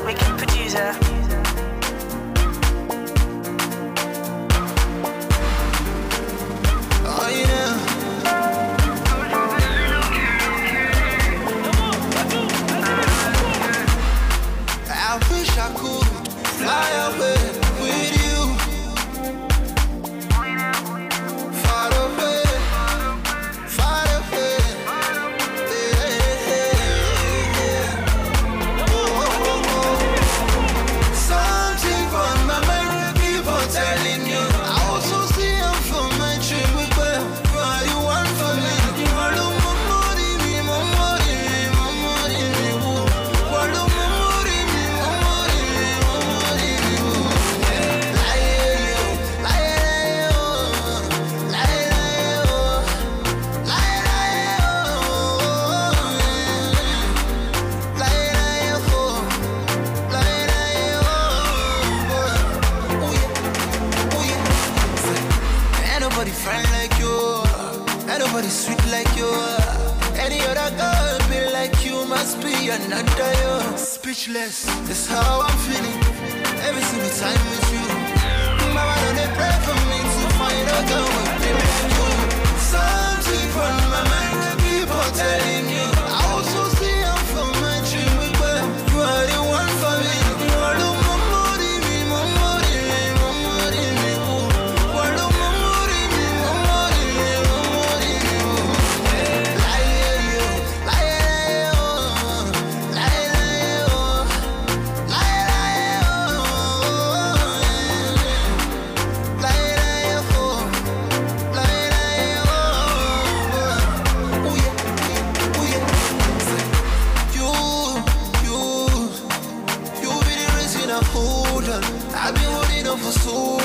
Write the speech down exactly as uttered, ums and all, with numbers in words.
wicked producer. Oh yeah. I wish I could fly away with you, far away, far away. Yeah, yeah. Oh, oh, oh. Something from my mind keep on telling you. I also see you from my dream. You are the one for me. You are the memory, me, memory, memory, me. You are the memory, me, memory, memory, me. Lie, lie, lie, lie, lie, lie, lie, lie, lie, oh, yeah, yeah. Ain't nobody friend like you. Ain't nobody sweet like you. Any other girl be like you must be another you. Speechless, that's how I'm feeling. Every single time with you. Mama don't they pray for me to find a girl with me like you. Something from my mind keep on telling you. I also see you from my dream. You are the one for me. You are the memory, me, memory, me, memory, me. You are the memory, me, memory, me, memory, me. Lie, lie, oh, lie, lie, oh, lie, lie, oh, lie, lie, oh, lie, lie, oh. Oh yeah, oh yeah. You, you, you be the reason I hold on. I've been holding on for so